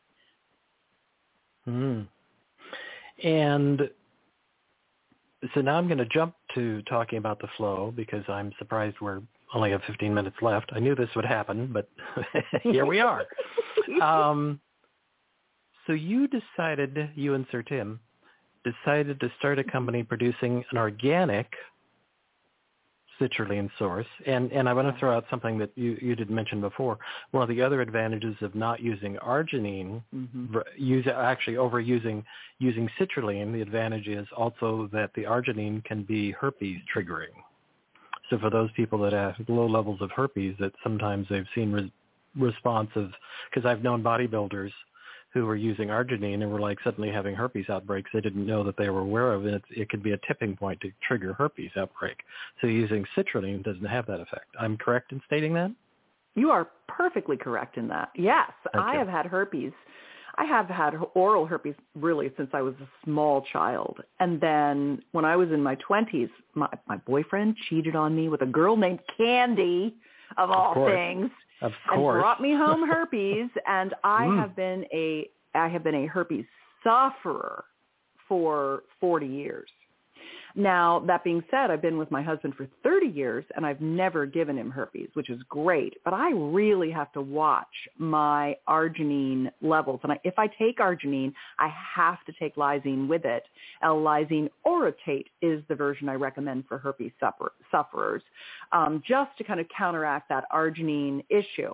Mm. And so now I'm going to jump to talking about the flow because I'm surprised we're only have fifteen minutes left. I knew this would happen, but here we are. Um, so you decided, you and Sir Tim, decided to start a company producing an organic citrulline source. And, and I want to throw out something that you, you didn't mention before. One of the other advantages of not using arginine, mm-hmm. use, actually overusing using citrulline, the advantage is also that the arginine can be herpes triggering. So for those people that have low levels of herpes, that sometimes they've seen re- responsive, because I've known bodybuilders who were using arginine and were like suddenly having herpes outbreaks they didn't know that they were aware of, and it, it could be a tipping point to trigger herpes outbreak. So using citrulline doesn't have that effect. I'm correct in stating that? You are perfectly correct in that. Yes, Thank I you. have had herpes. I have had oral herpes really since I was a small child. And then when I was in my twenties, my, my boyfriend cheated on me with a girl named Candy, of all course. things. Of and course. brought me home herpes, and I mm. have been a I have been a herpes sufferer for forty years. Now, that being said, I've been with my husband for thirty years, and I've never given him herpes, which is great. But I really have to watch my arginine levels. And I, if I take arginine, I have to take lysine with it. L-lysine orotate is the version I recommend for herpes suffer, sufferers, um, just to kind of counteract that arginine issue.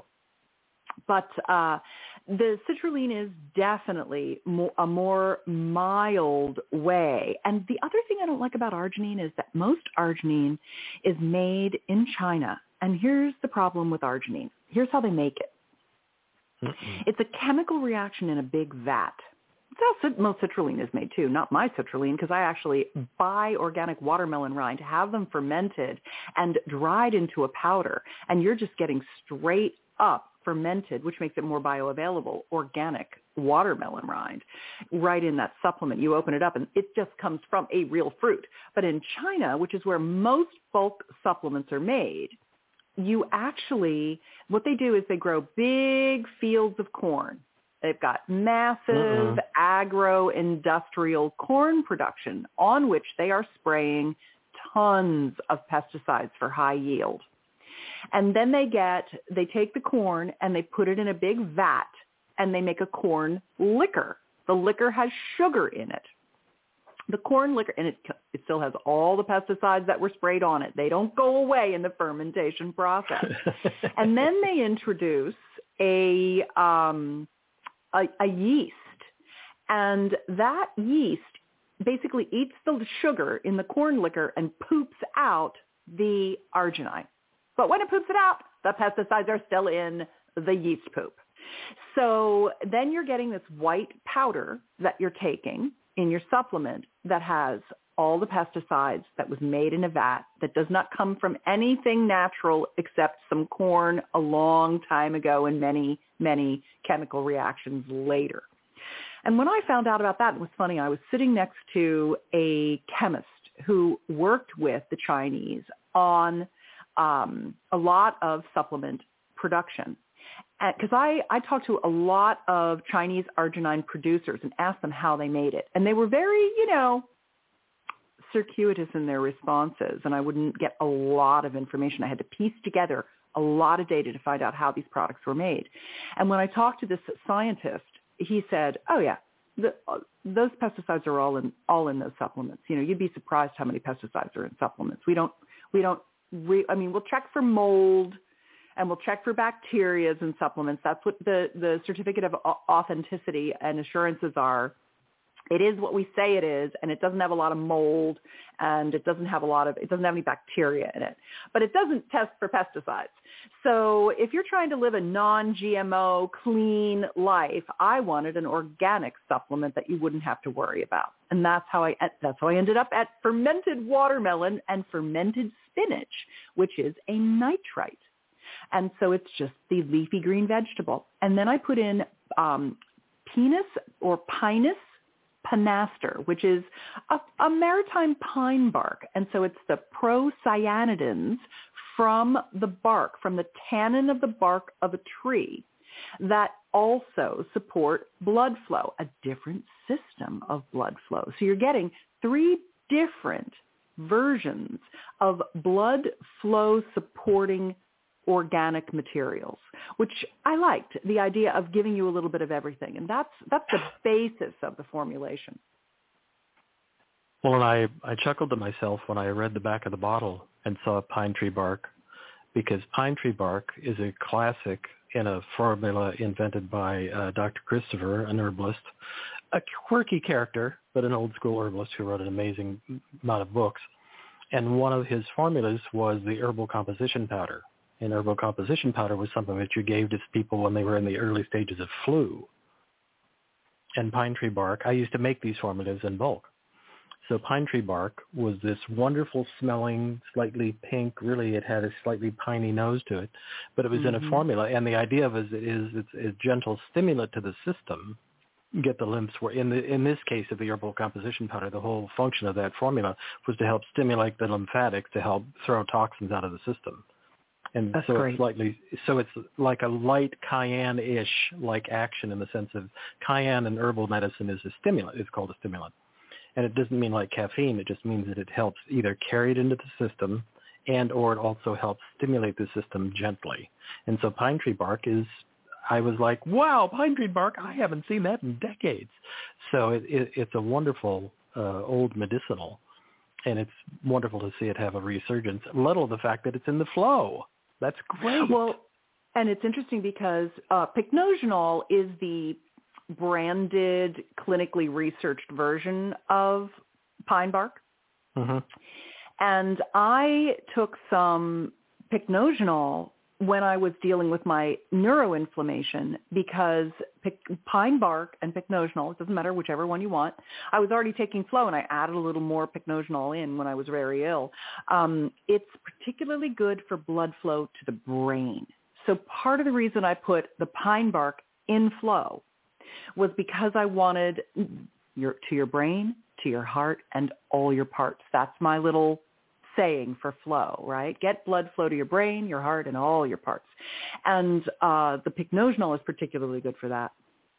But uh, the citrulline is definitely mo- a more mild way. And the other thing I don't like about arginine is that most arginine is made in China. And here's the problem with arginine. Here's how they make it. Mm-mm. It's a chemical reaction in a big vat. That's how most citrulline is made too, not my citrulline, because I actually buy organic watermelon rind, have them fermented and dried into a powder. And you're just getting straight up fermented, which makes it more bioavailable, organic watermelon rind right in that supplement. You open it up and it just comes from a real fruit. But in China, which is where most bulk supplements are made, you actually, what they do is they grow big fields of corn. They've got massive uh-uh. agro-industrial corn production on which they are spraying tons of pesticides for high yield. And then they get, they take the corn and they put it in a big vat and they make a corn liquor. The liquor has sugar in it. The corn liquor, and it, it still has all the pesticides that were sprayed on it. They don't go away in the fermentation process. And then they introduce a, um, a, a yeast. And that yeast basically eats the sugar in the corn liquor and poops out the arginine. But when it poops it out, the pesticides are still in the yeast poop. So then you're getting this white powder that you're taking in your supplement that has all the pesticides, that was made in a vat, that does not come from anything natural except some corn a long time ago and many, many chemical reactions later. And when I found out about that, it was funny. I was sitting next to a chemist who worked with the Chinese on um, a lot of supplement production. Because I, I talked to a lot of Chinese arginine producers and asked them how they made it. And they were very, you know, circuitous in their responses, and I wouldn't get a lot of information. I had to piece together a lot of data to find out how these products were made. And when I talked to this scientist, he said, oh, yeah, the, uh, those pesticides are all in all in those supplements. You know, you'd be surprised how many pesticides are in supplements. We don't, we don't, re- I mean, we'll check for mold, and we'll check for bacteria in supplements. That's what the, the certificate of authenticity and assurances are. It is what we say it is, and it doesn't have a lot of mold, and it doesn't have a lot of, it doesn't have any bacteria in it. But it doesn't test for pesticides. So if you're trying to live a non-G M O, clean life, I wanted an organic supplement that you wouldn't have to worry about. And that's how I, that's how I ended up at fermented watermelon and fermented spinach, which is a nitrite. And so it's just the leafy green vegetable. And then I put in um, Pinus or Pinus pinaster, which is a, a maritime pine bark. And so it's the procyanidins from the bark, from the tannin of the bark of a tree that also support blood flow, a different system of blood flow. So you're getting three different versions of blood flow supporting organic materials, which I liked, the idea of giving you a little bit of everything. And that's that's the basis of the formulation. Well, and I, I chuckled to myself when I read the back of the bottle and saw pine tree bark, because pine tree bark is a classic in a formula invented by uh, Doctor Christopher, an herbalist, a quirky character, but an old school herbalist who wrote an amazing amount of books. And one of his formulas was the herbal composition powder. And herbal composition powder was something that you gave to people when they were in the early stages of flu. And pine tree bark, I used to make these formulas in bulk. So pine tree bark was this wonderful smelling, slightly pink, really it had a slightly piney nose to it, but it was mm-hmm. in a formula. And the idea of it is it's a gentle stimulant to the system, get the lymphs where in the in this case of the herbal composition powder, the whole function of that formula was to help stimulate the lymphatics to help throw toxins out of the system. And That's so great. it's slightly, so it's like a light cayenne-ish like action in the sense of cayenne in herbal medicine is a stimulant. It's called a stimulant. And it doesn't mean like caffeine. It just means that it helps either carry it into the system and or it also helps stimulate the system gently. And so pine tree bark is, I was like, wow, pine tree bark, I haven't seen that in decades. So it, it, it's a wonderful uh, old medicinal. And it's wonderful to see it have a resurgence, little the fact that it's in the flow. That's great. Well, and it's interesting because uh, pycnogenol is the branded, clinically researched version of pine bark. Mm-hmm. And I took some pycnogenol when I was dealing with my neuroinflammation because pic- pine bark and pycnogenol, it doesn't matter whichever one you want. I was already taking Flow and I added a little more pycnogenol in when I was very ill. Um, it's particularly good for blood flow to the brain. So part of the reason I put the pine bark in Flow was because I wanted your to your brain, to your heart, and all your parts. That's my little saying for flow, right? Get blood flow to your brain, your heart, and all your parts. And uh, the pycnogenol is particularly good for that.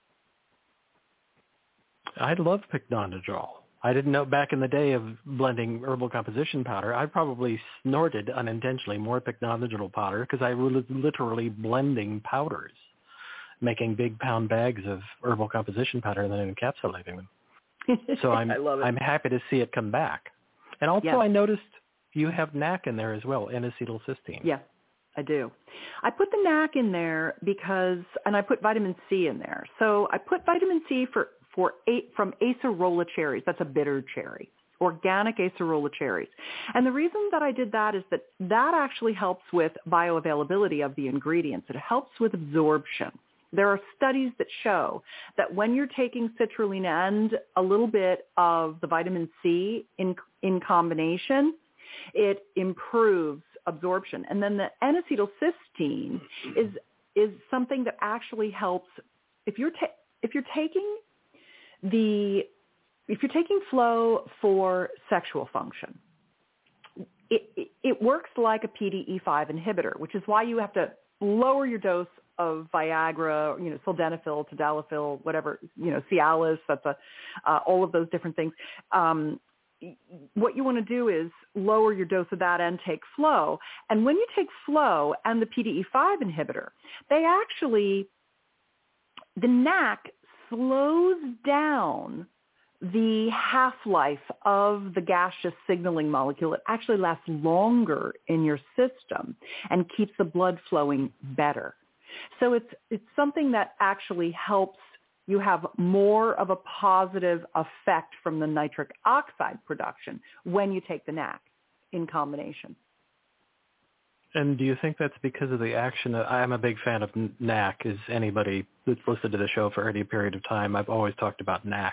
I love pycnogenol. I didn't know back in the day of blending herbal composition powder, I probably snorted unintentionally more pycnogenol powder because I was literally blending powders, making big pound bags of herbal composition powder and then encapsulating them. So I'm I love it. I'm happy to see it come back. And also yeah. I noticed you have N A C in there as well, N-acetylcysteine. Yeah, I do. I put the N A C in there because, and I put vitamin C in there. So I put vitamin C for, for eight, from acerola cherries. That's a bitter cherry, organic acerola cherries. And the reason that I did that is that that actually helps with bioavailability of the ingredients. It helps with absorption. There are studies that show that when you're taking citrulline and a little bit of the vitamin C in, in combination, it improves absorption. And then the N-acetylcysteine is is something that actually helps if you're ta- if you're taking the if you're taking Flow for sexual function. It, it it works like a P D E five inhibitor, which is why you have to lower your dose of Viagra, you know, sildenafil, tadalafil, whatever, you know, Cialis, that's a, uh, all of those different things. Um, what you want to do is lower your dose of that and take Flow. And when you take Flow and the P D E five inhibitor, they actually, the N A C slows down the half-life of the gaseous signaling molecule. It actually lasts longer in your system and keeps the blood flowing better. So it's it's something that actually helps you have more of a positive effect from the nitric oxide production when you take the N A C in combination. And do you think that's because of the action? Of, I'm a big fan of N A C. As anybody that's listened to the show for any period of time, I've always talked about N A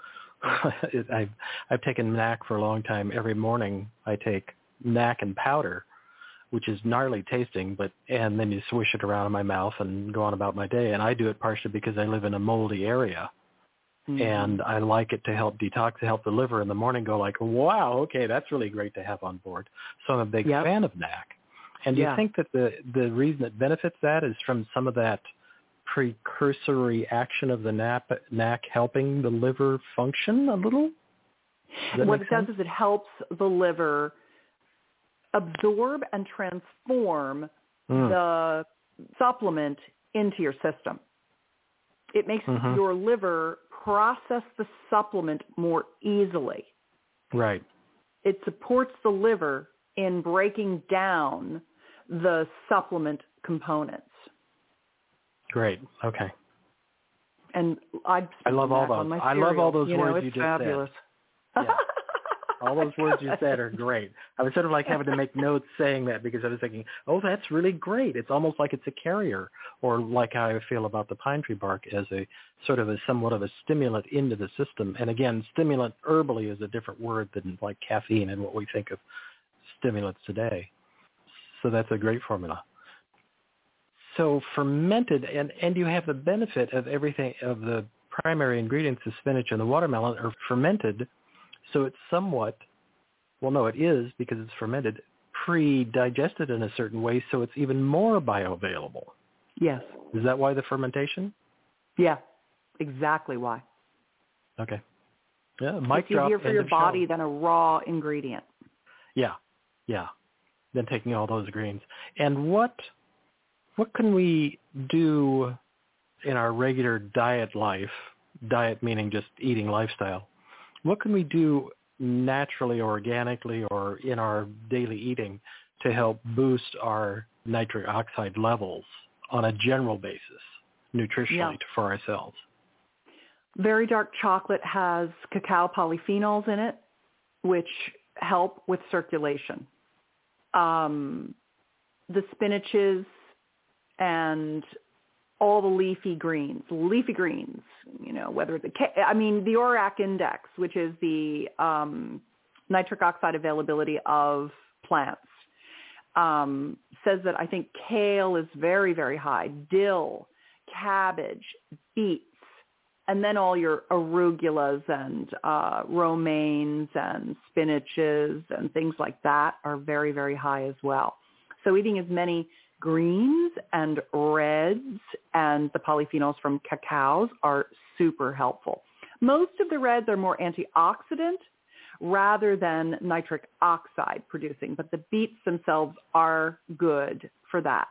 C. I've, I've taken N A C for a long time. Every morning I take N A C and powder, which is gnarly tasting, but and then you swish it around in my mouth and go on about my day. And I do it partially because I live in a moldy area, mm-hmm. and I like it to help detox, to help the liver in the morning go like, wow, okay, that's really great to have on board. So I'm a big yep. fan of N A C. And do yeah. you think that the, the reason it benefits that is from some of that precursory action of the N A C, N A C helping the liver function a little? What it sense? does is it helps the liver absorb and transform mm. the supplement into your system. It makes mm-hmm. your liver process the supplement more easily. Right. It supports the liver in breaking down the supplement components. Great. Okay. And I'd I love all those. I love all those you words know, it's you just fabulous. said. Yeah. All those words you said are great. I was sort of like having to make notes saying that because I was thinking, oh, that's really great. It's almost like it's a carrier, or like how I feel about the pine tree bark as a sort of a somewhat of a stimulant into the system. And again, stimulant herbally is a different word than like caffeine and what we think of stimulants today. So that's a great formula. So fermented, and, and you have the benefit of everything, of the primary ingredients, the spinach and the watermelon, are fermented. So it's somewhat, well, no, it is because it's fermented, pre-digested in a certain way, so it's even more bioavailable. Yes. Is that why the fermentation? Yeah, exactly why. Okay. Yeah, mic it's drop. Easier for your body show. than a raw ingredient. Yeah, yeah. Than taking all those greens. And what what can we do in our regular diet life, diet meaning just eating lifestyle, what can we do naturally, organically, or in our daily eating to help boost our nitric oxide levels on a general basis, nutritionally yeah. for ourselves? Very dark chocolate has cacao polyphenols in it, which help with circulation. Um, the spinaches and all the leafy greens, leafy greens, you know, whether the, I mean, the O R A C index, which is the um, nitric oxide availability of plants, um, says that I think kale is very, very high, dill, cabbage, beets, and then all your arugulas and uh, romaines and spinaches and things like that are very, very high as well. So eating as many greens and reds and the polyphenols from cacaos are super helpful. Most of the reds are more antioxidant rather than nitric oxide producing, but the beets themselves are good for that.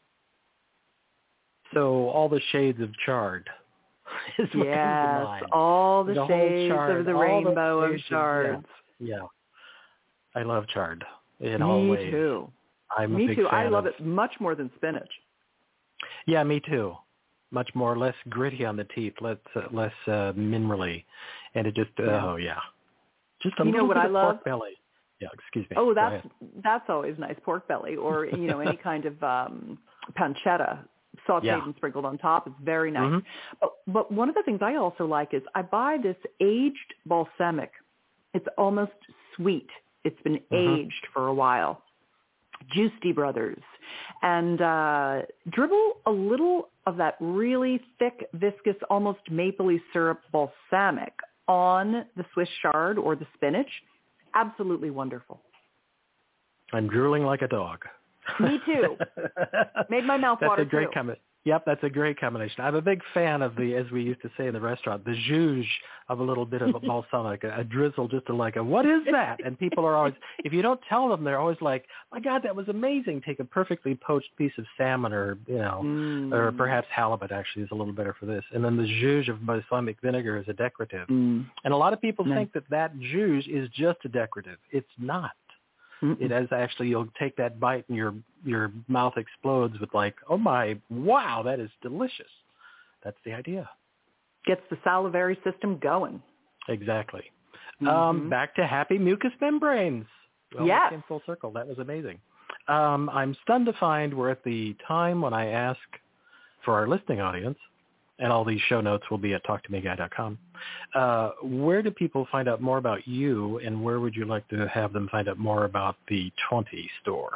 So all the shades of chard is what yes, comes to mind. all the, the shades chard, of the all rainbow the of shards. Yeah. yeah, I love chard in me all ways. Me too. I'm me a big too. fan I love of... it much more than spinach. Yeah, me too. much more less gritty on the teeth, less uh, less uh, minerally, and it just Yeah. oh yeah, just a You know little what bit I of love? pork belly. Yeah, excuse me. Oh, Go that's ahead. that's always nice, pork belly, or you know any kind of um, pancetta sautéed Yeah. and sprinkled on top. It's very nice. Mhm. But, but one of the things I also like is I buy this aged balsamic. It's almost sweet. It's been Mhm. aged for a while. Juicy Brothers, and uh, dribble a little of that really thick, viscous, almost mapley syrup balsamic on the Swiss chard or the spinach. Absolutely wonderful. I'm drooling like a dog. Me too. Made my mouth That's water a great too. comment. Yep, that's a great combination. I'm a big fan of the, as we used to say in the restaurant, the zhuzh of a little bit of balsamic, a, a drizzle, just to like a, what is that? And people are always, if you don't tell them, they're always like, my God, that was amazing. Take a perfectly poached piece of salmon or, you know, Mm. or perhaps halibut actually is a little better for this. And then the zhuzh of balsamic vinegar is a decorative. Mm. And a lot of people Nice. think that that zhuzh is just a decorative. It's not. Mm-mm. It is actually, you'll take that bite and your your mouth explodes with like, oh my, wow, that is delicious. That's the idea. Gets the salivary system going. Exactly. Mm-hmm. Um, back to happy mucous membranes. Well, Yes. that came full circle. That was amazing. Um, I'm stunned to find we're at the time when I ask for our listening audience, and all these show notes will be at talk to me guy dot com. Uh, where do people find out more about you, and where would you like to have them find out more about the twenty store?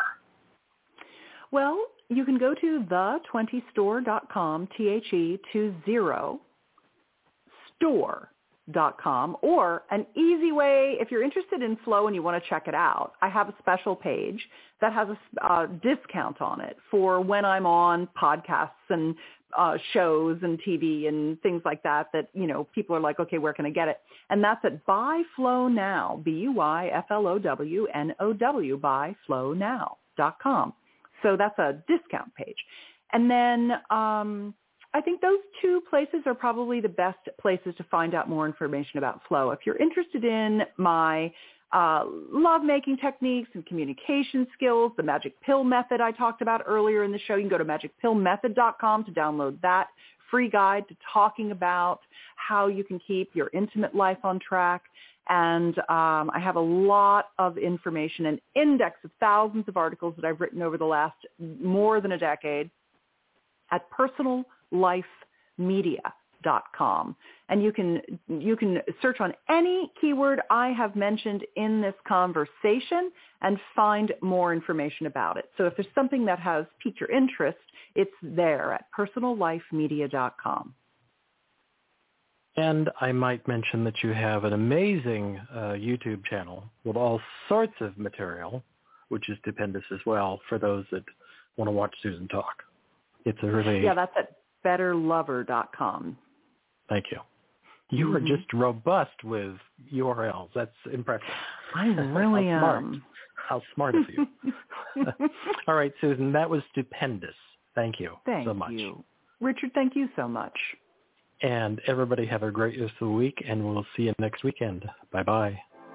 Well, you can go to the twenty store dot com, T H E two zero, store dot com, or an easy way, if you're interested in Flow and you want to check it out, I have a special page that has a uh, discount on it for when I'm on podcasts and uh, shows and T V and things like that, that, you know, people are like, okay, where can I get it? And that's at Buy Flow Now, B U Y F L O W N O W, buy flow now dot com. So that's a discount page. And then um, I think those two places are probably the best places to find out more information about Flow. If you're interested in my uh, love-making techniques and communication skills, the Magic Pill Method I talked about earlier in the show, you can go to magic pill method dot com to download that free guide to talking about how you can keep your intimate life on track. And um, I have a lot of information, an index of thousands of articles that I've written over the last more than a decade at personal life media dot com. And you can you can search on any keyword I have mentioned in this conversation and find more information about it. So if there's something that has piqued your interest, it's there at personal life media dot com. And I might mention that you have an amazing uh, YouTube channel with all sorts of material, which is stupendous as well for those that want to watch Susan talk. It's a really... Yeah, that's at better lover dot com. Thank you. You Mm-hmm. are just robust with U R Ls. That's impressive. I really How smart. am. How smart of you. All right, Susan, that was stupendous. Thank you Thank so much. you. Richard, thank you so much. And everybody have a great rest of the week, and we'll see you next weekend. Bye-bye.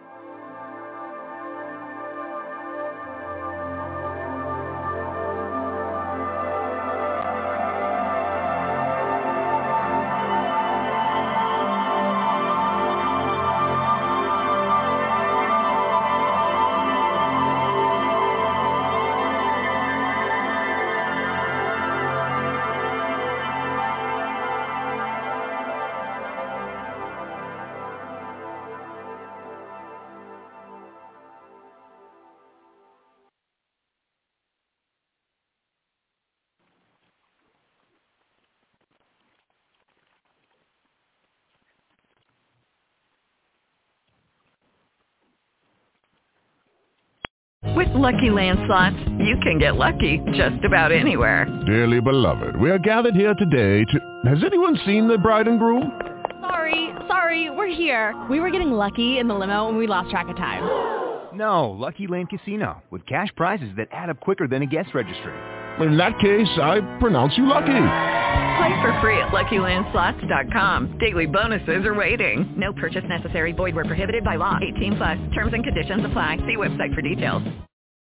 With Lucky Land Slots, you can get lucky just about anywhere. Dearly beloved, we are gathered here today to... Has anyone seen the bride and groom? Sorry, sorry, we're here. We were getting lucky in the limo and we lost track of time. No, Lucky Land Casino, with cash prizes that add up quicker than a guest registry. In that case, I pronounce you lucky. Play for free at lucky land slots dot com. Daily bonuses are waiting. No purchase necessary. Void where prohibited by law. eighteen plus. Terms and conditions apply. See website for details.